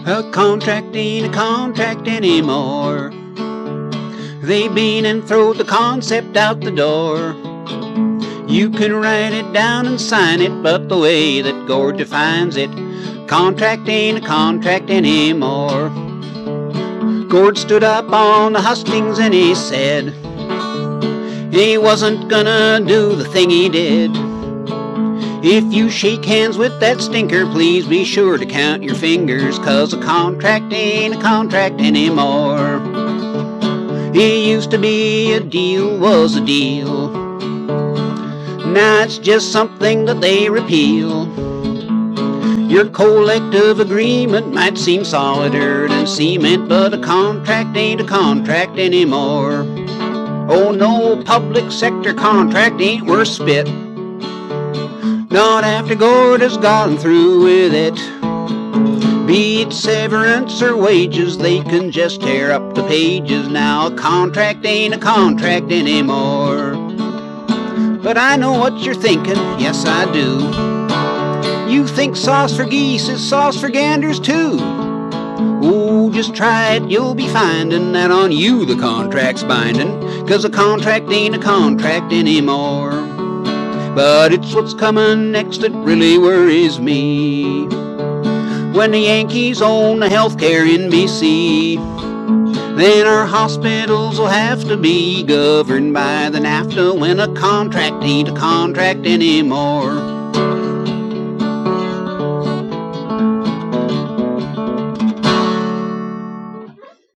A contract ain't a contract anymore. They been and throwed the concept out the door. You can write it down and sign it, but the way that Gord defines it, contract ain't a contract anymore. Gord stood up on the hustings and he said he wasn't gonna do the thing he did. If you shake hands with that stinker, please be sure to count your fingers, 'cause a contract ain't a contract anymore. It used to be a deal was a deal. Now it's just something that they repeal. Your collective agreement might seem solider than cement, but a contract ain't a contract anymore. Oh no, public sector contract ain't worth spit. Not after Gord has gone through with it. Be it severance or wages, they can just tear up the pages. Now a contract ain't a contract anymore. But I know what you're thinking, yes I do. You think sauce for geese is sauce for ganders too. Oh, just try it, you'll be finding that on you the contract's binding, 'cause a contract ain't a contract anymore. But it's what's coming next that really worries me. When the Yankees own the healthcare in BC, then our hospitals will have to be governed by the NAFTA, when a contract ain't a contract anymore.